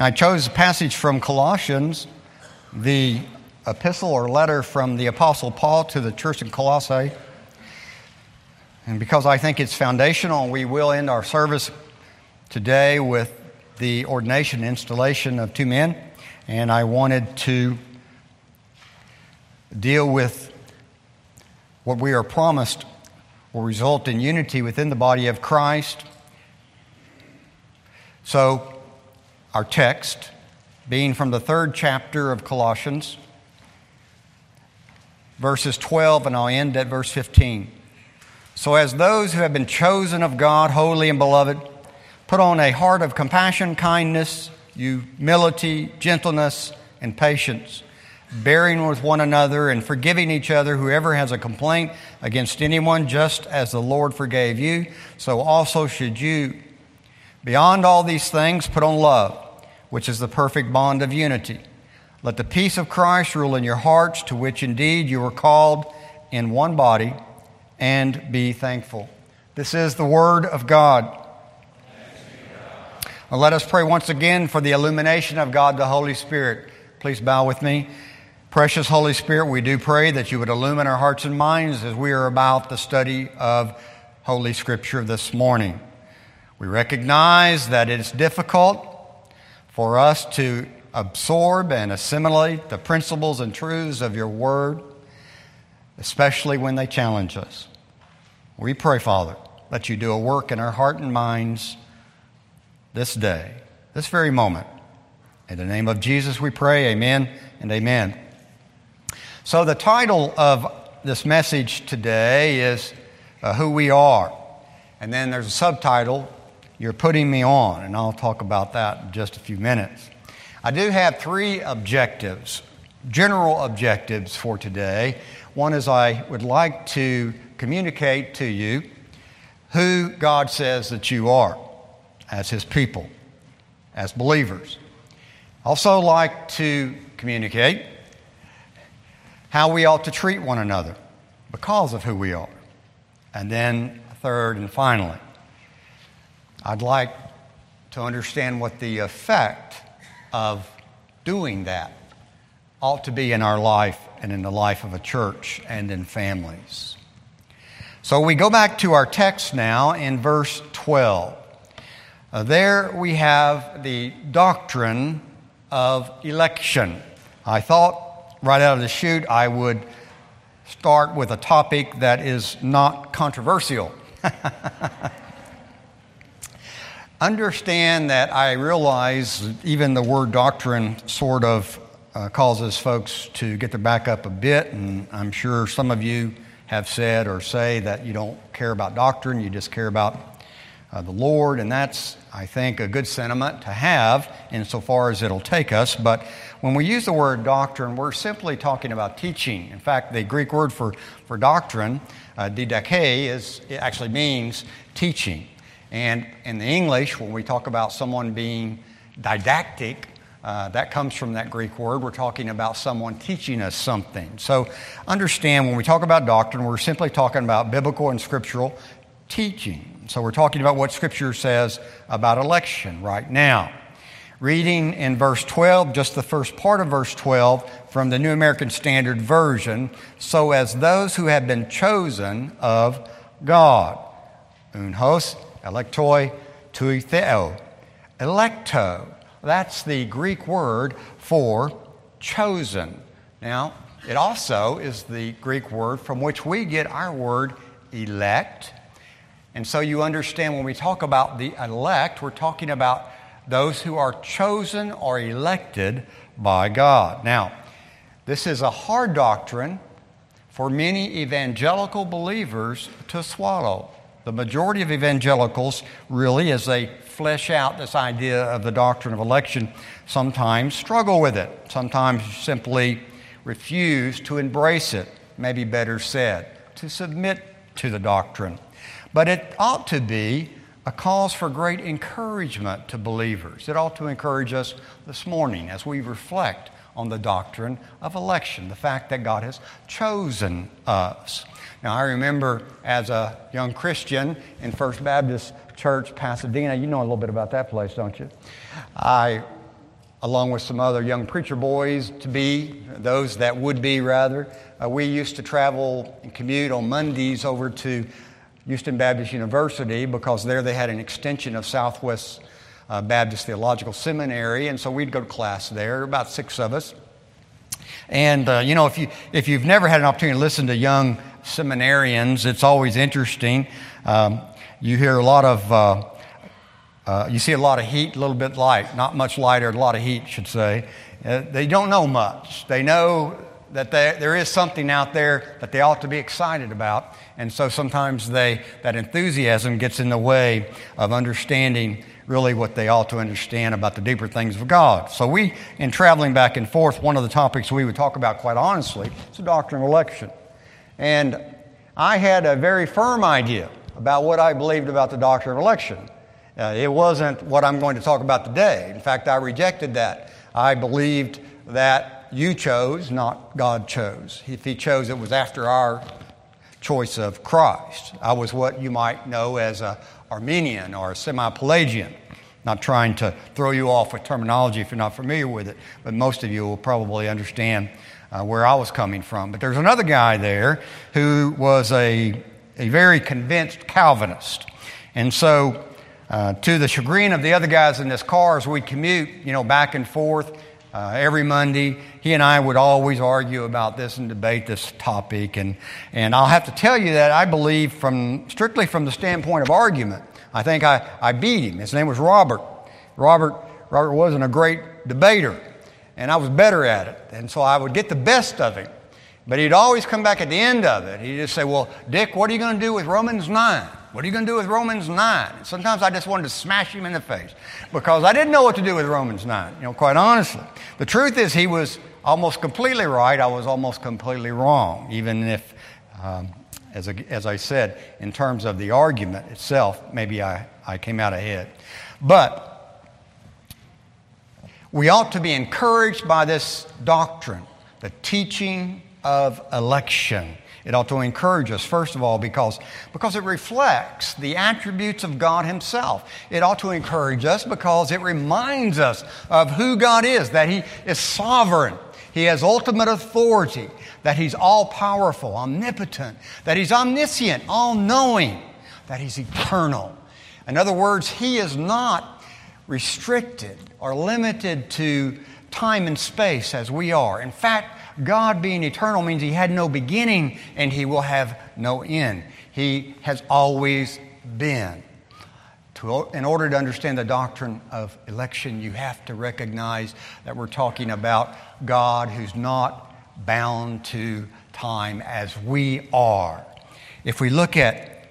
I chose a passage from Colossians, the epistle or letter from the Apostle Paul to the church in Colossae. And because I think it's foundational, we will end our service today with the ordination and installation of two men. And I wanted to deal with what we are promised will result in unity within the body of Christ. So, our text being from the 3rd chapter of Colossians, verses 12, and I'll end at verse 15. So as those who have been chosen of God, holy and beloved, put on a heart of compassion, kindness, humility, gentleness, and patience, bearing with one another and forgiving each other, whoever has a complaint against anyone, just as the Lord forgave you, so also should you. Beyond all these things, put on love, which is the perfect bond of unity. Let the peace of Christ rule in your hearts, to which indeed you were called in one body, and be thankful. This is the word of God. Well, let us pray once again for the illumination of God, the Holy Spirit. Please bow with me. Precious Holy Spirit, we do pray that you would illumine our hearts and minds as we are about the study of Holy Scripture this morning. We recognize that it is difficult for us to absorb and assimilate the principles and truths of your word, especially when they challenge us. We pray, Father, that you do a work in our heart and minds this day, this very moment. In the name of Jesus we pray, amen and amen. So the title of this message today is Who We Are. And then there's a subtitle, You're Putting Me On, and I'll talk about that in just a few minutes. I do have 3 objectives, general objectives for today. One is I would like to communicate to you who God says that you are as His people, as believers. Also like to communicate how we ought to treat one another because of who we are. And then third and finally, I'd like to understand what the effect of doing that ought to be in our life and in the life of a church and in families. So we go back to our text now in verse 12. There we have the doctrine of election. I thought right out of the chute I would start with a topic that is not controversial. Understand that I realize even the word doctrine sort of causes folks to get their back up a bit, and I'm sure some of you have said or say that you don't care about doctrine, you just care about the Lord, and that's, I think, a good sentiment to have insofar as it'll take us. But when we use the word doctrine, we're simply talking about teaching. In fact, the Greek word for doctrine, didache, it actually means teaching. And in the English, when we talk about someone being didactic, that comes from that Greek word. We're talking about someone teaching us something. So understand, when we talk about doctrine, we're simply talking about biblical and scriptural teaching. So we're talking about what Scripture says about election right now. Reading in verse 12, just the first part of verse 12 from the New American Standard Version, so as those who have been chosen of God. Unhos, elektoi, tui theo. Electo, that's the Greek word for chosen. Now, it also is the Greek word from which we get our word elect. And so you understand when we talk about the elect, we're talking about those who are chosen or elected by God. Now, this is a hard doctrine for many evangelical believers to swallow. The majority of evangelicals, really, as they flesh out this idea of the doctrine of election, sometimes struggle with it. Sometimes simply refuse to embrace it. Maybe better said, to submit to the doctrine. But it ought to be a cause for great encouragement to believers. It ought to encourage us this morning as we reflect on the doctrine of election, the fact that God has chosen us. Now, I remember as a young Christian in First Baptist Church, Pasadena. You know a little bit about that place, don't you? I along with some other young preacher boys those that would be rather. We used to travel and commute on Mondays over to Houston Baptist University because there they had an extension of Southwest Baptist Theological Seminary, and so we'd go to class there, about 6 of us. And, if you've never had an opportunity to listen to young seminarians, it's always interesting. You hear a lot of, you see a lot of heat, a little bit light, not much lighter, a lot of heat, should say. They don't know much. They know that there is something out there that they ought to be excited about. And so sometimes that enthusiasm gets in the way of understanding really what they ought to understand about the deeper things of God. So in traveling back and forth, one of the topics we would talk about quite honestly is the doctrine of election. And I had a very firm idea about what I believed about the doctrine of election. It wasn't what I'm going to talk about today. In fact, I rejected that. I believed that you chose, not God chose. If He chose, it was after our choice of Christ. I was what you might know as an Arminian or a semi-Pelagian. Not trying to throw you off with terminology if you're not familiar with it, but most of you will probably understand where I was coming from. But there's another guy there who was a very convinced Calvinist. And so to the chagrin of the other guys in this car as we commute, back and forth every Monday, he and I would always argue about this and debate this topic. And I'll have to tell you that I believe strictly from the standpoint of argument, I think I beat him. His name was Robert. Robert wasn't a great debater, and I was better at it. And so I would get the best of him. But he'd always come back at the end of it. He'd just say, well, Dick, what are you going to do with Romans 9? What are you going to do with Romans 9? And sometimes I just wanted to smash him in the face because I didn't know what to do with Romans 9, quite honestly. The truth is he was almost completely right. I was almost completely wrong, even if, as I said, in terms of the argument itself, maybe I came out ahead. But we ought to be encouraged by this doctrine, the teaching of election. It ought to encourage us, first of all, because it reflects the attributes of God Himself. It ought to encourage us because it reminds us of who God is, that He is sovereign, He has ultimate authority, that He's all-powerful, omnipotent, that He's omniscient, all-knowing, that He's eternal. In other words, He is not restricted or limited to time and space as we are. In fact, God being eternal means He had no beginning and He will have no end. He has always been. In order to understand the doctrine of election, you have to recognize that we're talking about God who's not bound to time as we are. If we look at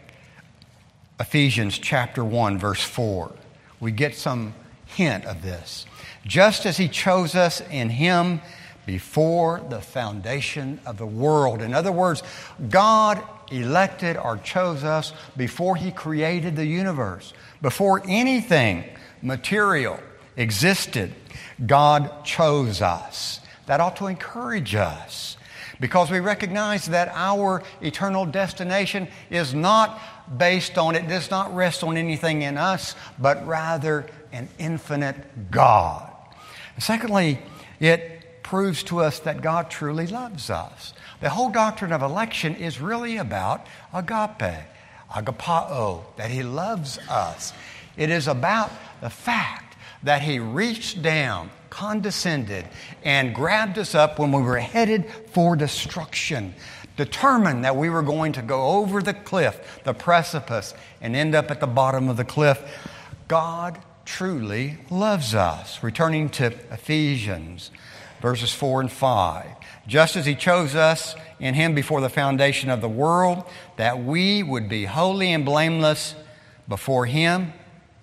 Ephesians chapter 1, verse 4, we get some hint of this. Just as He chose us in Him before the foundation of the world. In other words, God elected or chose us before He created the universe. Before anything material existed, God chose us. That ought to encourage us because we recognize that our eternal destination is not based on, it does not rest on anything in us, but rather an infinite God. And secondly, it proves to us that God truly loves us. The whole doctrine of election is really about agape, agapao, that He loves us. It is about the fact that He reached down, condescended, and grabbed us up when we were headed for destruction, determined that we were going to go over the cliff, the precipice, and end up at the bottom of the cliff. God truly loves us. Returning to Ephesians verses 4 and 5. Just as He chose us in Him before the foundation of the world, that we would be holy and blameless before Him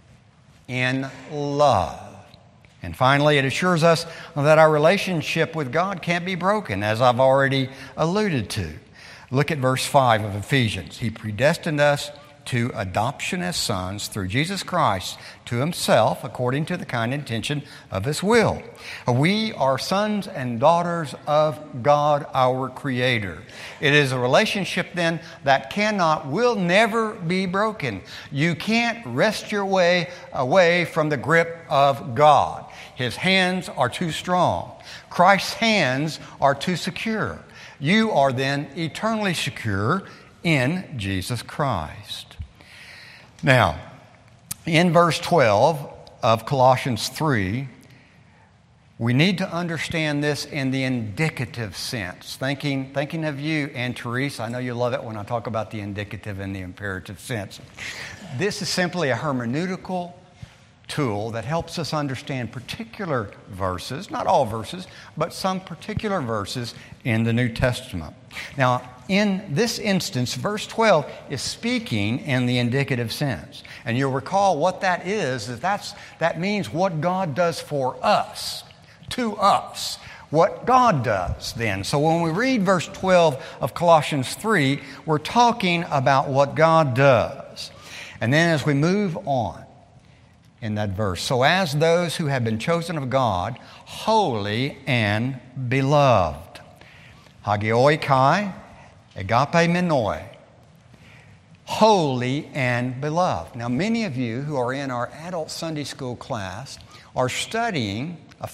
in love. And finally, it assures us that our relationship with God can't be broken, as I've already alluded to. Look at verse 5 of Ephesians. He predestined us to adoption as sons through Jesus Christ to himself according to the kind intention of his will. We are sons and daughters of God, our Creator. It is a relationship then that will never be broken. You can't wrest your way away from the grip of God. His hands are too strong. Christ's hands are too secure. You are then eternally secure in Jesus Christ. Now, in verse 12 of Colossians 3, we need to understand this in the indicative sense. Thinking of you, Ann Therese, I know you love it when I talk about the indicative and the imperative sense. This is simply a hermeneutical tool that helps us understand particular verses, not all verses, but some particular verses in the New Testament. Now, in this instance, verse 12 is speaking in the indicative sense. And you'll recall what that is that means what God does for us, to us, what God does then. So when we read verse 12 of Colossians 3, we're talking about what God does. And then as we move on, in that verse. So as those who have been chosen of God, holy and beloved. Hagioi kai, agape menoi. Holy and beloved. Now many of you who are in our adult Sunday school class are studying a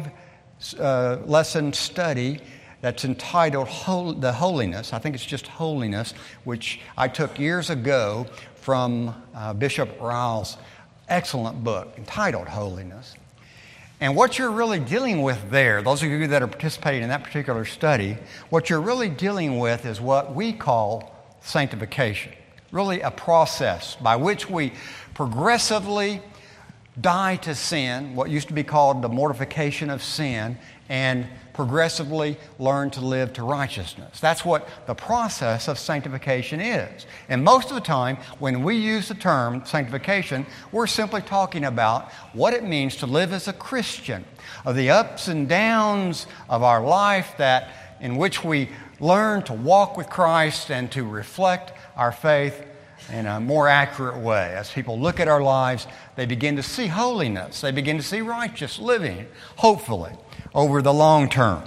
5-lesson study that's entitled The Holiness. I think it's just Holiness, which I took years ago from Bishop Ryle's excellent book entitled Holiness. And what you're really dealing with there, those of you that are participating in that particular study, what you're really dealing with is what we call sanctification. Really a process by which we progressively die to sin, what used to be called the mortification of sin, and progressively learn to live to righteousness. That's what the process of sanctification is. And most of the time, when we use the term sanctification, we're simply talking about what it means to live as a Christian, of the ups and downs of our life in which we learn to walk with Christ and to reflect our faith in a more accurate way. As people look at our lives, they begin to see holiness. They begin to see righteous living, hopefully, over the long term.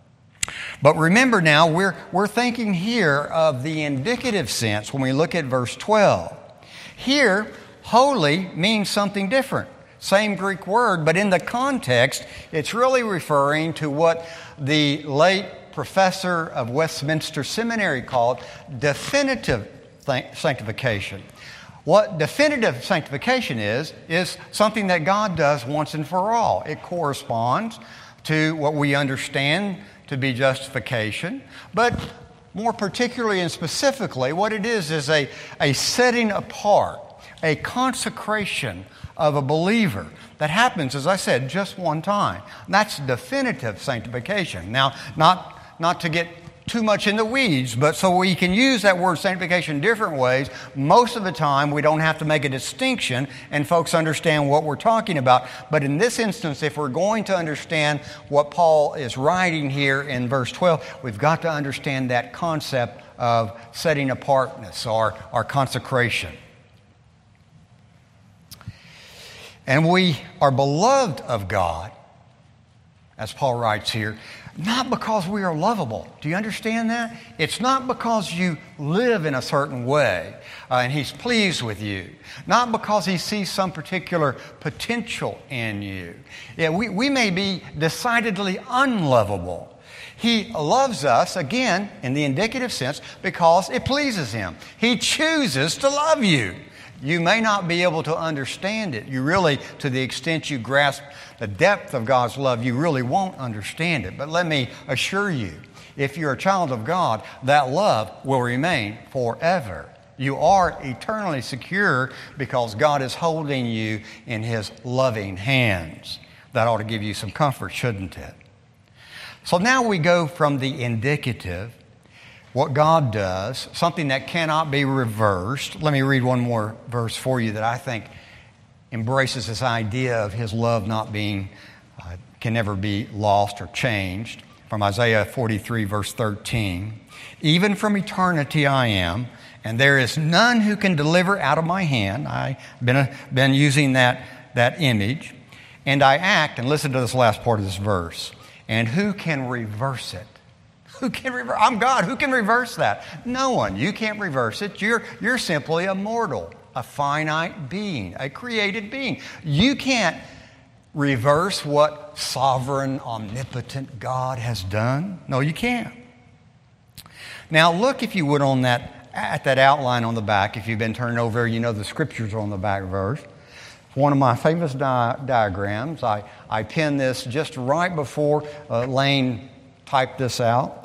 But remember now, we're thinking here of the indicative sense when we look at verse 12. Here, holy means something different. Same Greek word, but in the context, it's really referring to what the late professor of Westminster Seminary called definitive sanctification. What definitive sanctification is something that God does once and for all. It corresponds to what we understand to be justification, but more particularly and specifically, what it is a setting apart, a consecration of a believer that happens, as I said, just one time. That's definitive sanctification. Now, not to get too much in the weeds, but so we can use that word sanctification in different ways. Most of the time, we don't have to make a distinction, and folks understand what we're talking about. But in this instance, if we're going to understand what Paul is writing here in verse 12, we've got to understand that concept of setting apartness or consecration. And we are beloved of God, as Paul writes here, not because we are lovable. Do you understand that? It's not because you live in a certain way and He's pleased with you. Not because He sees some particular potential in you. Yeah, we may be decidedly unlovable. He loves us, again, in the indicative sense, because it pleases Him. He chooses to love you. You may not be able to understand it. You really, to the extent you grasp the depth of God's love, you really won't understand it. But let me assure you, if you're a child of God, that love will remain forever. You are eternally secure because God is holding you in His loving hands. That ought to give you some comfort, shouldn't it? So now we go from the indicative, what God does, something that cannot be reversed. Let me read one more verse for you that I think embraces this idea of His love not being, can never be lost or changed. From Isaiah 43, verse 13. Even from eternity I am, And there is none who can deliver out of my hand. I've been using that image. And I act, and listen to this last part of this verse. And who can reverse it? Who can reverse? I'm God. Who can reverse that? No one. You can't reverse it. You're simply a mortal, a finite being, a created being. You can't reverse what sovereign, omnipotent God has done. No, you can't. Now look, if you would, at that outline on the back. If you've been turning over, you know the scriptures are on the back verse. One of my famous diagrams. I pinned this just right before Lane typed this out.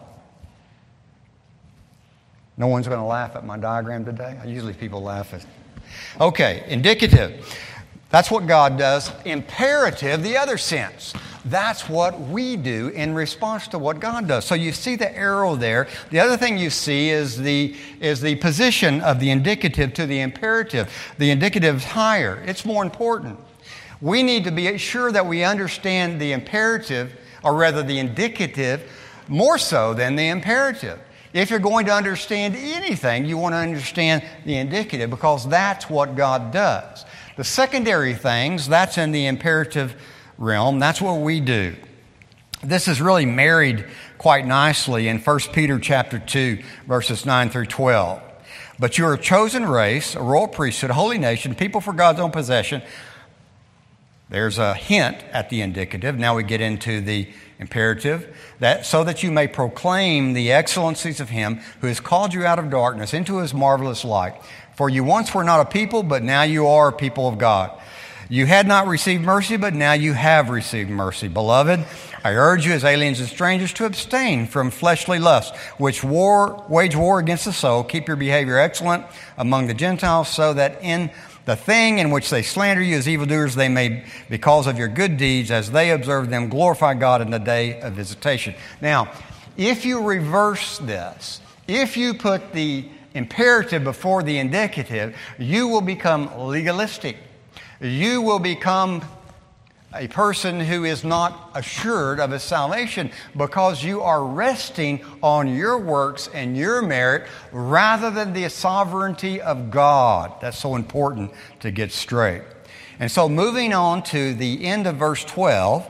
No one's going to laugh at my diagram today. Usually people laugh at it. Okay, indicative. That's what God does. Imperative, the other sense. That's what we do in response to what God does. So you see the arrow there. The other thing you see is the position of the indicative to the imperative. The indicative is higher. It's more important. We need to be sure that we understand the imperative, or rather the indicative, more so than the imperative. If you're going to understand anything, you want to understand the indicative, because that's what God does. The secondary things, that's in the imperative realm. That's what we do. This is really married quite nicely in 1 Peter chapter 2, verses 9 through 12. But you are a chosen race, a royal priesthood, a holy nation, people for God's own possession. There's a hint at the indicative. Now we get into the imperative, that so that you may proclaim the excellencies of Him who has called you out of darkness into His marvelous light. For you once were not a people, but now you are a people of God. You had not received mercy, but now you have received mercy. Beloved, I urge you as aliens and strangers to abstain from fleshly lusts, which wage war against the soul. Keep your behavior excellent among the Gentiles, so that in the thing in which they slander you as evildoers, they may, because of your good deeds, as they observe them, glorify God in the day of visitation. Now, if you reverse this, if you put the imperative before the indicative, you will become legalistic. You will become a person who is not assured of his salvation, because you are resting on your works and your merit rather than the sovereignty of God. That's so important to get straight. And so moving on to the end of verse 12,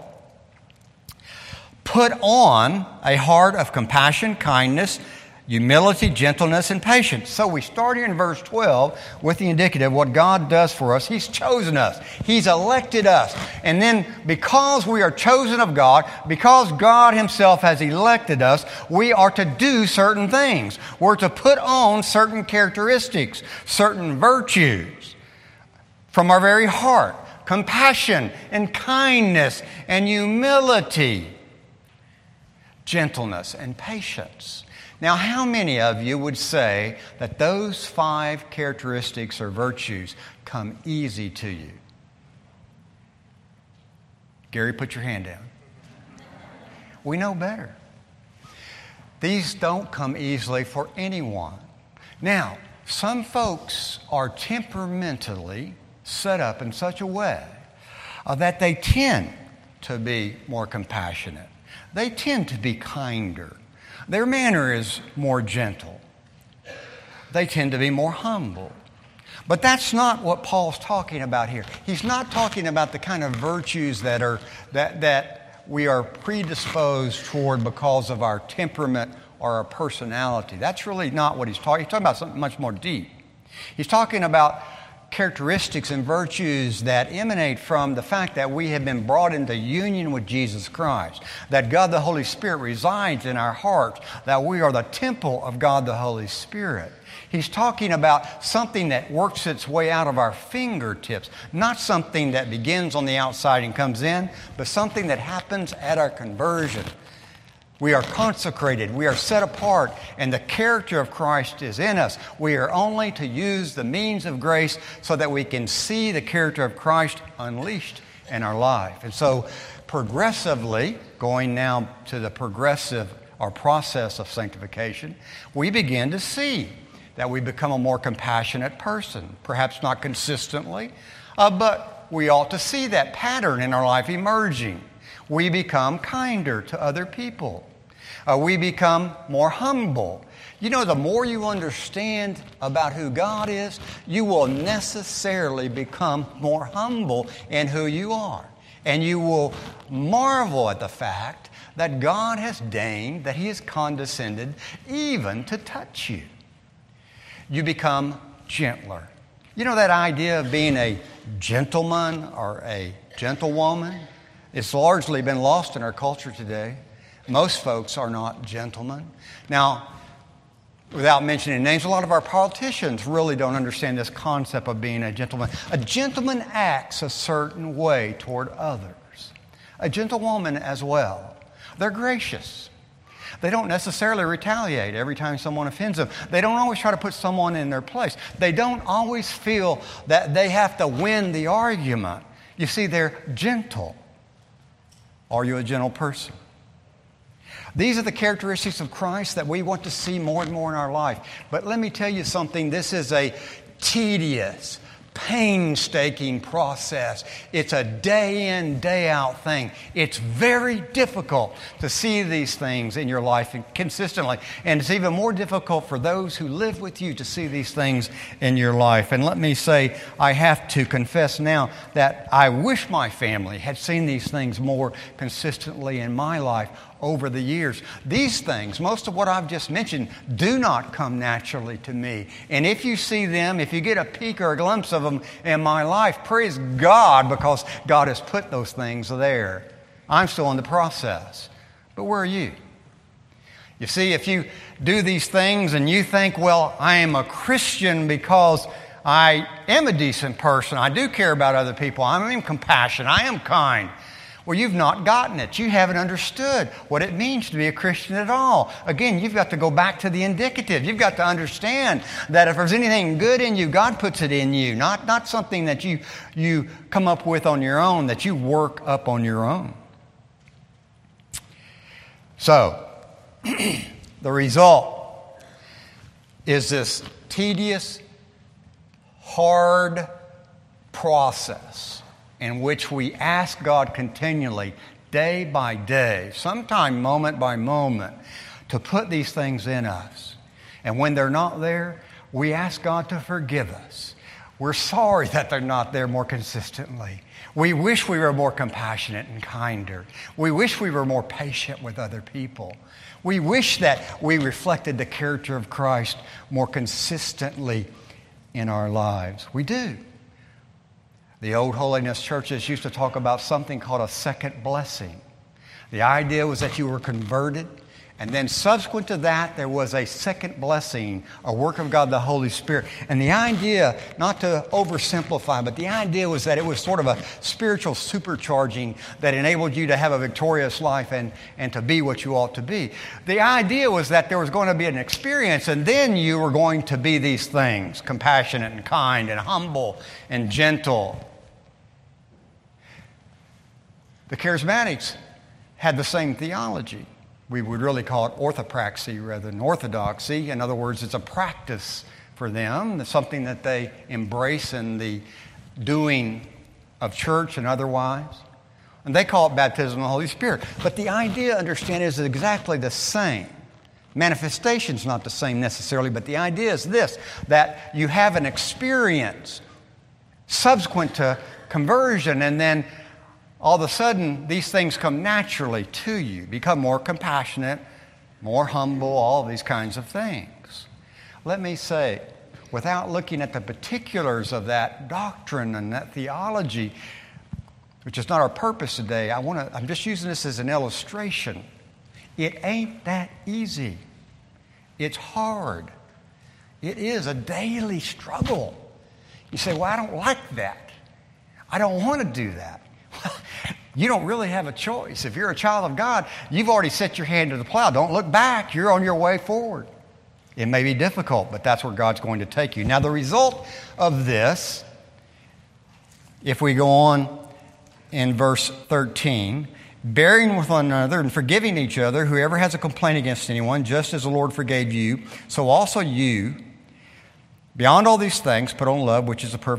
put on a heart of compassion, kindness, humility, gentleness, and patience. So we start here in verse 12 with the indicative, what God does for us. He's chosen us. He's elected us. And then because we are chosen of God, because God Himself has elected us, we are to do certain things. We're to put on certain characteristics, certain virtues from our very heart. Compassion and kindness and humility, gentleness and patience. Now, how many of you would say that those 5 characteristics or virtues come easy to you? Gary, put your hand down. We know better. These don't come easily for anyone. Now, some folks are temperamentally set up in such a way that they tend to be more compassionate. They tend to be kinder. Their manner is more gentle. They tend to be more humble. But that's not what Paul's talking about here. He's not talking about the kind of virtues that we are predisposed toward because of our temperament or our personality. That's really not what he's talking. He's talking about something much more deep. He's talking about characteristics and virtues that emanate from the fact that we have been brought into union with Jesus Christ, that God the Holy Spirit resides in our hearts, that we are the temple of God the Holy Spirit. He's talking about something that works its way out of our fingertips, not something that begins on the outside and comes in, but something that happens at our conversion. We are consecrated, we are set apart, and the character of Christ is in us. We are only to use the means of grace so that we can see the character of Christ unleashed in our life. And so progressively, going now to the progressive or process of sanctification, we begin to see that we become a more compassionate person. Perhaps not consistently, but we ought to see that pattern in our life emerging. We become kinder to other people. We become more humble. You know, the more you understand about who God is, you will necessarily become more humble in who you are. And you will marvel at the fact that God has deigned, that He has condescended even to touch you. You become gentler. You know that idea of being a gentleman or a gentlewoman? It's largely been lost in our culture today. Most folks are not gentlemen. Now, without mentioning names, a lot of our politicians really don't understand this concept of being a gentleman. A gentleman acts a certain way toward others. A gentlewoman as well. They're gracious. They don't necessarily retaliate every time someone offends them. They don't always try to put someone in their place. They don't always feel that they have to win the argument. You see, they're gentle. Are you a gentle person? These are the characteristics of Christ that we want to see more and more in our life. But let me tell you something. This is a tedious, painstaking process. It's a day in, day out thing. It's very difficult to see these things in your life consistently. And it's even more difficult for those who live with you to see these things in your life. And let me say, I have to confess now that I wish my family had seen these things more consistently in my life over the years. These things, most of what I've just mentioned, do not come naturally to me. And if you see them, if you get a peek or a glimpse of them in my life, praise God, because God has put those things there. I'm still in the process. But where are you? You see, if you do these things and you think, well, I am a Christian because I am a decent person, I do care about other people, I am compassionate, I am kind. Well, you've not gotten it. You haven't understood what it means to be a Christian at all. Again, you've got to go back to the indicative. You've got to understand that if there's anything good in you, God puts it in you, not something that you come up with on your own, that you work up on your own. So, the result is this tedious, hard process in which we ask God continually, day by day, sometime moment by moment, to put these things in us. And when they're not there, we ask God to forgive us. We're sorry that they're not there more consistently. We wish we were more compassionate and kinder. We wish we were more patient with other people. We wish that we reflected the character of Christ more consistently in our lives. We do. The old holiness churches used to talk about something called a second blessing. The idea was that you were converted, and then subsequent to that, there was a second blessing, a work of God, the Holy Spirit. And the idea, not to oversimplify, but the idea was that it was sort of a spiritual supercharging that enabled you to have a victorious life and to be what you ought to be. The idea was that there was going to be an experience, and then you were going to be these things, compassionate and kind and humble and gentle. The Charismatics had the same theology. We would really call it orthopraxy rather than orthodoxy. In other words, it's a practice for them. It's something that they embrace in the doing of church and otherwise. And they call it baptism of the Holy Spirit. But the idea, understand, is exactly the same. Manifestation's not the same necessarily, but the idea is this, that you have an experience subsequent to conversion, and then all of a sudden, these things come naturally to you. Become more compassionate, more humble, all of these kinds of things. Let me say, without looking at the particulars of that doctrine and that theology, which is not our purpose today, I'm just using this as an illustration. It ain't that easy. It's hard. It is a daily struggle. You say, well, I don't like that. I don't want to do that. You don't really have a choice. If you're a child of God, you've already set your hand to the plow. Don't look back. You're on your way forward. It may be difficult, but that's where God's going to take you. Now, the result of this, if we go on in verse 13, bearing with one another and forgiving each other, whoever has a complaint against anyone, just as the Lord forgave you, so also you, beyond all these things, put on love, which is the perfect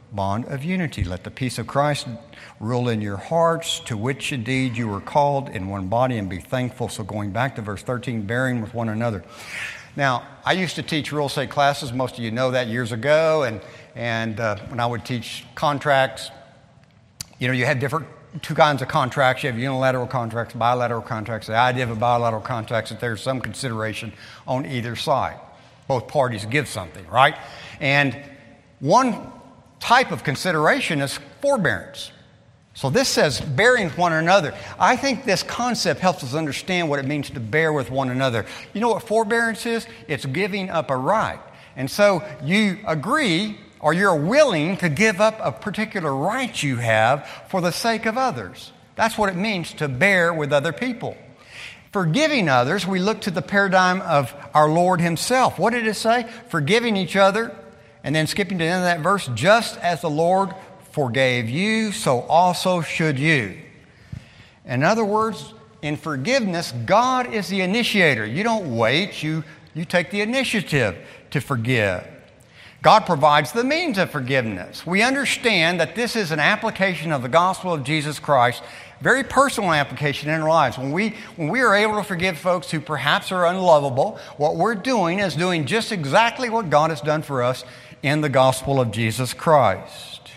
bond of unity. Let the peace of Christ rule in your hearts, to which indeed you were called in one body, and be thankful. So going back to verse 13, bearing with one another. Now, I used to teach real estate classes. Most of you know that years ago. And when I would teach contracts, you have two kinds of contracts. You have unilateral contracts, bilateral contracts. The idea of a bilateral contract is that there's some consideration on either side. Both parties give something, right? And one type of consideration is forbearance. So this says bearing with one another. I think this concept helps us understand what it means to bear with one another. You know what forbearance is? It's giving up a right. And so you agree, or you're willing to give up a particular right you have for the sake of others. That's what it means to bear with other people. Forgiving others, we look to the paradigm of our Lord Himself. What did it say? Forgiving each other, and then skipping to the end of that verse, just as the Lord forgave you, so also should you. In other words, in forgiveness, God is the initiator. You don't wait, you take the initiative to forgive. God provides the means of forgiveness. We understand that this is an application of the gospel of Jesus Christ, very personal application in our lives. When we are able to forgive folks who perhaps are unlovable, what we're doing is doing just exactly what God has done for us in the gospel of Jesus Christ.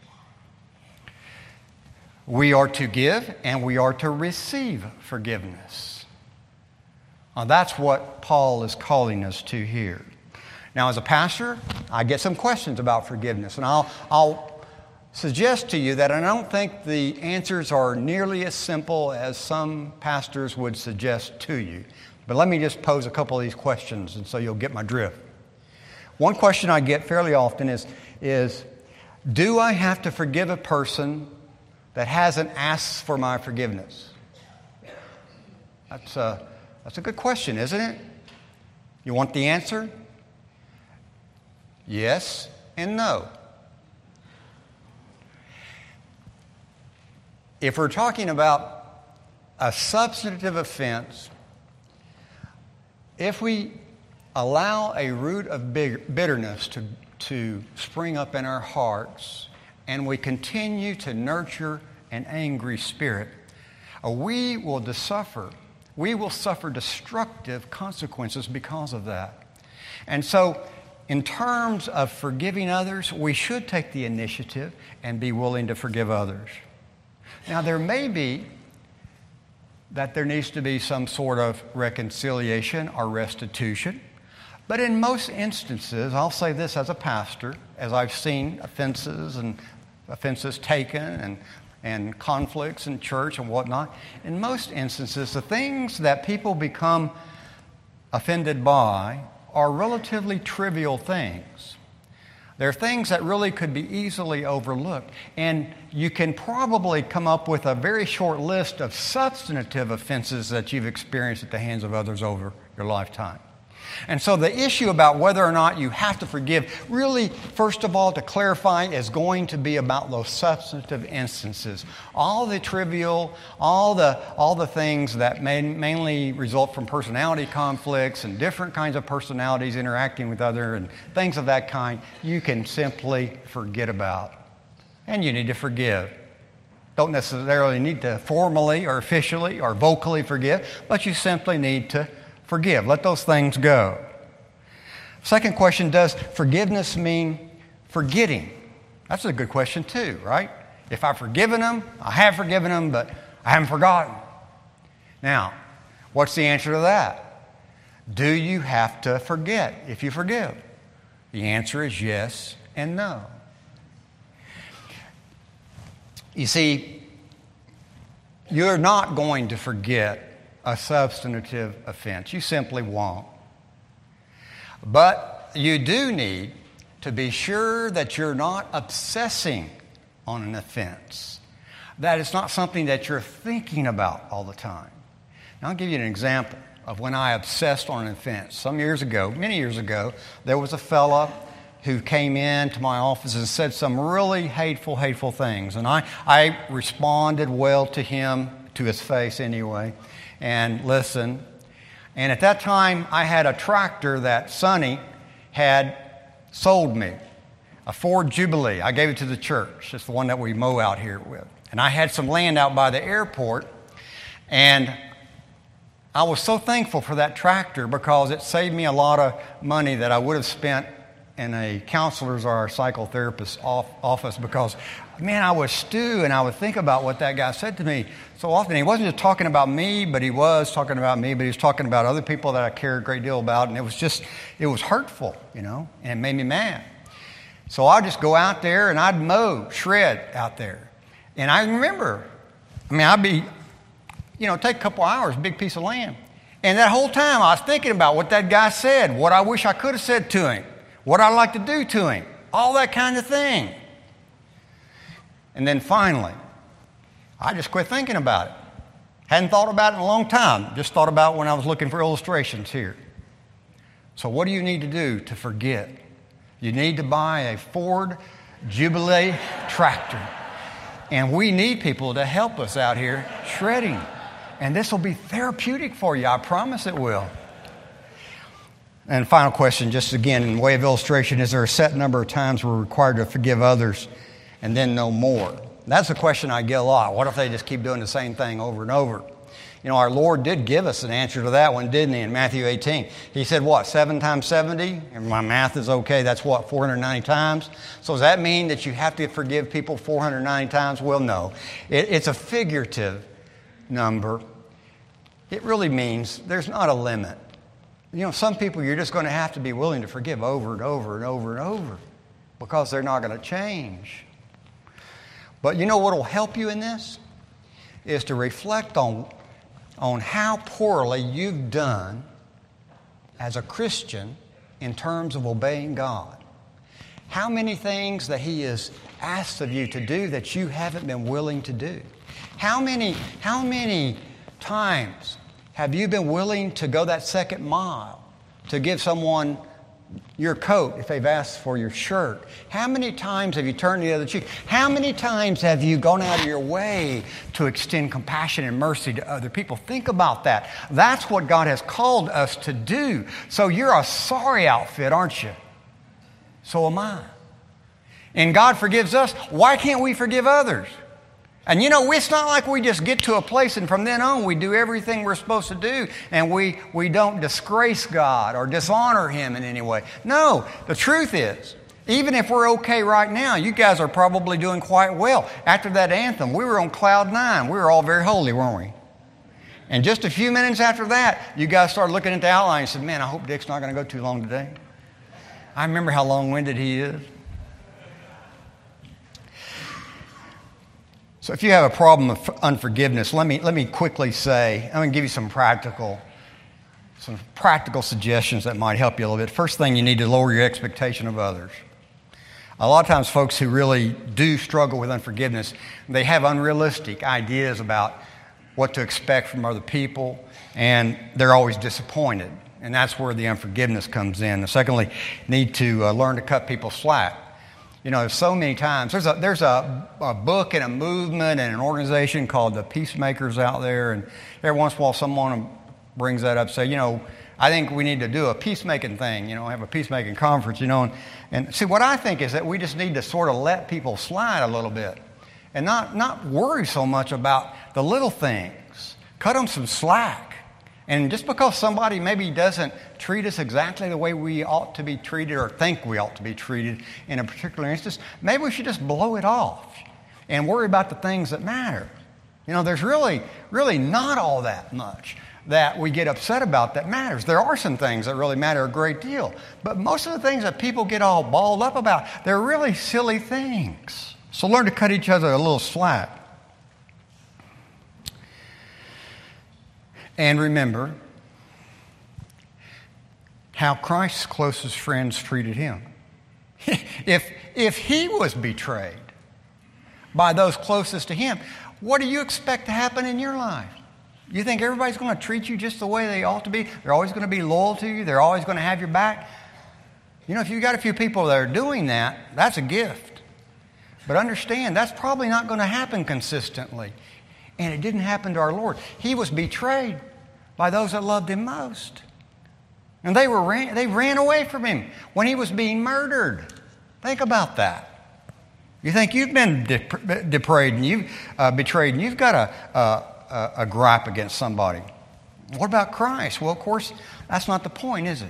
We are to give and we are to receive forgiveness. Now, that's what Paul is calling us to here. Now, as a pastor, I get some questions about forgiveness, and I'll suggest to you that I don't think the answers are nearly as simple as some pastors would suggest to you. But let me just pose a couple of these questions, and so you'll get my drift. One question I get fairly often is, do I have to forgive a person that hasn't asked for my forgiveness? That's a good question, isn't it? You want the answer? Yes and no. If we're talking about a substantive offense, if we allow a root of bitterness to spring up in our hearts, and we continue to nurture an angry spirit, we will suffer destructive consequences because of that. And so, in terms of forgiving others, we should take the initiative and be willing to forgive others. Now, there may be that there needs to be some sort of reconciliation or restitution, but in most instances, I'll say this as a pastor, as I've seen offenses taken and conflicts in church and whatnot, in most instances, the things that people become offended by are relatively trivial things. They're things that really could be easily overlooked. And you can probably come up with a very short list of substantive offenses that you've experienced at the hands of others over your lifetime. And so the issue about whether or not you have to forgive, really, first of all, to clarify, is going to be about those substantive instances. All the trivial, all the things that mainly result from personality conflicts and different kinds of personalities interacting with other and things of that kind, you can simply forget about. And you need to forgive. Don't necessarily need to formally or officially or vocally forgive, but you simply need to forgive. Let those things go. Second question, does forgiveness mean forgetting? That's a good question too, right? If I've forgiven them, I have forgiven them, but I haven't forgotten. Now, what's the answer to that? Do you have to forget if you forgive? The answer is yes and no. You see, you're not going to forget a substantive offense. You simply won't. But you do need to be sure that you're not obsessing on an offense. That it's not something that you're thinking about all the time. Now, I'll give you an example of when I obsessed on an offense. Many years ago, there was a fella who came in to my office and said some really hateful things. And I responded well to him, to his face anyway, and listened. And at that time, I had a tractor that Sonny had sold me. a Ford Jubilee. I gave it to the church. It's the one that we mow out here with. And I had some land out by the airport, and I was so thankful for that tractor because it saved me a lot of money that I would have spent in a counselor's or a psychotherapist's office because, man, I would stew and I would think about what that guy said to me so often. He wasn't just talking about me, but he was talking about me, but he was talking about other people that I care a great deal about, and it was hurtful, and it made me mad. So I'd just go out there and I'd mow, shred out there. And I remember, I'd be, take a couple hours, big piece of land. And that whole time I was thinking about what that guy said, what I wish I could have said to him, what I'd like to do to him, all that kind of thing. And then finally, I just quit thinking about it. Hadn't thought about it in a long time, just thought about it when I was looking for illustrations here. So what do you need to do to forget? You need to buy a Ford Jubilee tractor. And we need people to help us out here shredding. And this will be therapeutic for you. I promise it will. And final question, just again, in way of illustration, is there a set number of times we're required to forgive others and then no more? That's a question I get a lot. What if they just keep doing the same thing over and over? Our Lord did give us an answer to that one, didn't he, in Matthew 18? He said, 7 times 70? And my math is okay. That's 490 times? So does that mean that you have to forgive people 490 times? Well, no. It's a figurative number. It really means there's not a limit. Some people you're just going to have to be willing to forgive over and over and over and over because they're not going to change. But what will help you in this is to reflect on how poorly you've done as a Christian in terms of obeying God. How many things that He has asked of you to do that you haven't been willing to do? How many times have you been willing to go that second mile to give someone your coat if they've asked for your shirt? How many times have you turned the other cheek? How many times have you gone out of your way to extend compassion and mercy to other people? Think about that. That's what God has called us to do. So you're a sorry outfit, aren't you? So am I. And God forgives us. Why can't we forgive others? And it's not like we just get to a place and from then on we do everything we're supposed to do and we don't disgrace God or dishonor Him in any way. No, the truth is, even if we're okay right now, you guys are probably doing quite well. After that anthem, we were on cloud 9. We were all very holy, weren't we? And just a few minutes after that, you guys started looking at the outline and said, man, I hope Dick's not going to go too long today. I remember how long-winded he is. So if you have a problem of unforgiveness, let me quickly say, I'm going to give you some practical suggestions that might help you a little bit. First thing, you need to lower your expectation of others. A lot of times folks who really do struggle with unforgiveness, they have unrealistic ideas about what to expect from other people, and they're always disappointed. And that's where the unforgiveness comes in. And secondly, need to learn to cut people slack. So many times, there's a book and a movement and an organization called the Peacemakers out there, and every once in a while someone brings that up, say, I think we need to do a peacemaking thing, have a peacemaking conference, and see, what I think is that we just need to sort of let people slide a little bit and not worry so much about the little things. Cut them some slack. And just because somebody maybe doesn't treat us exactly the way we ought to be treated or think we ought to be treated in a particular instance, maybe we should just blow it off and worry about the things that matter. There's really not all that much that we get upset about that matters. There are some things that really matter a great deal. But most of the things that people get all balled up about, they're really silly things. So learn to cut each other a little slack. And remember how Christ's closest friends treated him. If he was betrayed by those closest to him, what do you expect to happen in your life? You think everybody's going to treat you just the way they ought to be? They're always going to be loyal to you? They're always going to have your back? If you've got a few people that are doing that, that's a gift. But understand, that's probably not going to happen consistently. And it didn't happen to our Lord. He was betrayed by those that loved him most. And they ran away from him when he was being murdered. Think about that. You think you've been betrayed and you've got a gripe against somebody. What about Christ? Well, of course, that's not the point, is it?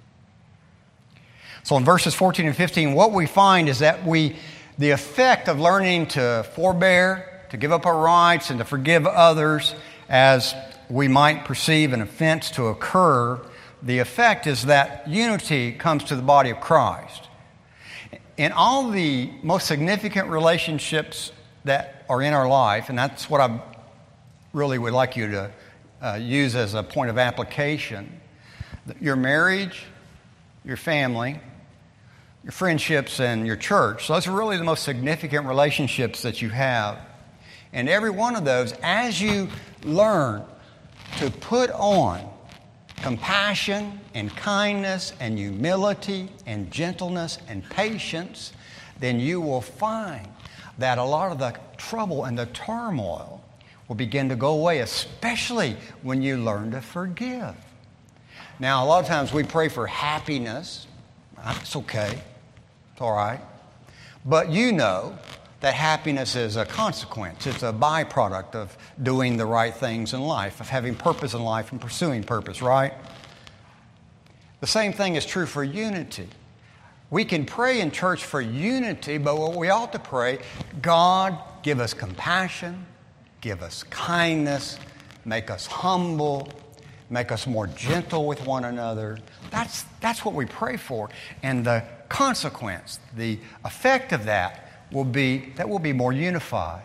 So in verses 14 and 15, what we find is that the effect of learning to forbear, to give up our rights, and to forgive others as we might perceive an offense to occur, the effect is that unity comes to the body of Christ. In all the most significant relationships that are in our life, and that's what I really would like you to use as a point of application, your marriage, your family, your friendships, and your church. So those are really the most significant relationships that you have. And every one of those, as you learn to put on compassion and kindness and humility and gentleness and patience, then you will find that a lot of the trouble and the turmoil will begin to go away, especially when you learn to forgive. Now, a lot of times we pray for happiness. It's okay. It's all right. But you know that happiness is a consequence. It's a byproduct of doing the right things in life, of having purpose in life and pursuing purpose, right? The same thing is true for unity. We can pray in church for unity, but what we ought to pray, God, give us compassion, give us kindness, make us humble, make us more gentle with one another. That's what we pray for. And the consequence, the effect of that will be more unified.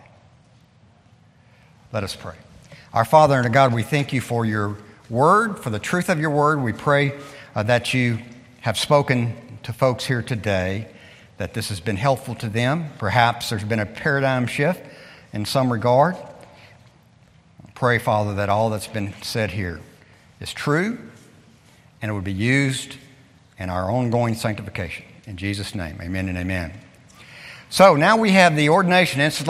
Let us pray. Our Father and our God, we thank you for your word, for the truth of your word. We pray that you have spoken to folks here today, that this has been helpful to them. Perhaps there's been a paradigm shift in some regard. Pray, Father, that all that's been said here is true and it would be used in our ongoing sanctification. In Jesus' name, amen and amen. So now we have the ordination installation.